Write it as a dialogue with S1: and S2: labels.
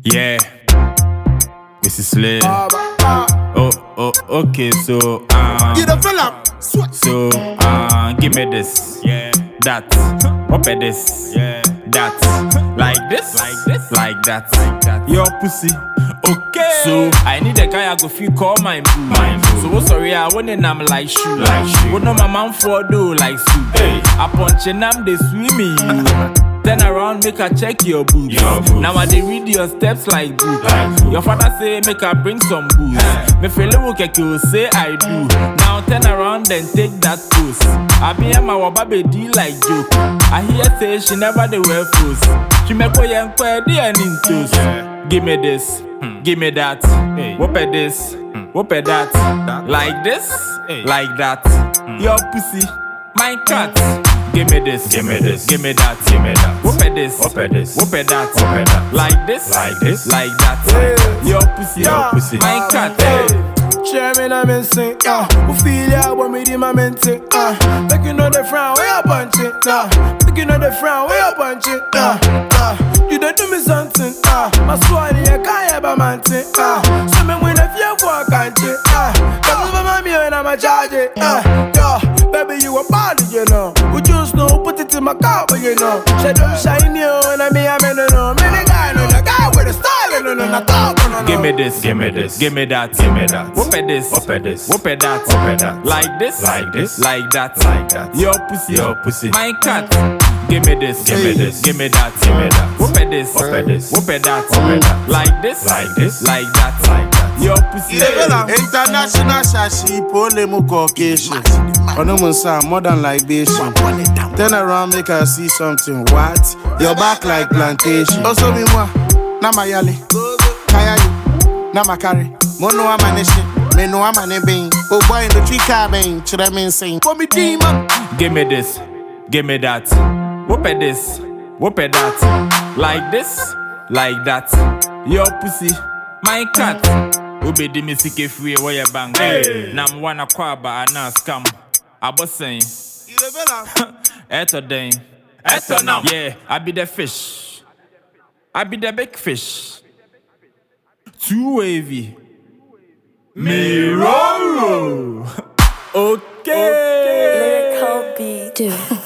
S1: Yeah, Mrs. Slay. Okay, so give me this, that, up at this, that, like this, like that, your pussy. Okay, so I need a guy I go feel call my boo. So what's sorry I want and I'm like shoe. What no my mom for do like soup. I punch and I'm the swimming. Turn around, make her check your boobs. Now I dey read your steps like books. Your father say make her bring some booze. Me feel like you say I do. Now turn around and take that pose. I be a my baby like joke. I hear say she never dey wear clothes. She make boy and queer and intos. Give me this, give me that. Whoop at this, whoop at that. Like this, like that. Your pussy, my cat. Give me this, give me this, give me that, give me that. Whoop at this, whoop at this, whoop at that, whoop at that. Like this, like that. Your pussy, my cat.
S2: Share me na me sing, who feel ya when me di my mente, make you know the frown where you punch it, make you know the frown where you punch it, you don't do me something, my swallow you can't ever maintain, so me win if you walk and it, cause over my me when I'm a charge it, baby you a body you know, we just know put it in my car but you know, she don't shine you and I know, many guy know the guy with the style and no talk.
S1: Give me this, give me this, give me that, give me that. Whoop at this, whoop at this, whoop at that, whoop at that. Like this, like this, like that, like that. Your pussy, my cat. Give me this, give me this, give me that, give me that. Whoop at this, whoop at this, whoop at that, whoop at that. Like this, like this, like that, like that. Your pussy.
S3: International shashi polemu Caucasian. Onomunsa modern libation. Turn around, make her see something. What? Your back like plantation. Also me moi, na mayale, kayali, na makari. Mono amaneshi, me no amanebing. Oh boy in the tree cabin, chira me insane. For me demon.
S1: Give me this, give me that. Whoop at this, whoop at that. Like this, like that. Your pussy, my cat. Ube di misike free where you bang. Nam wana kwaba ana scam. Abo saying. Eto den. Eto now. Yeah, I be the fish. I be the big fish. Too wavy. Mirror. Okay.
S4: Lyrical beat.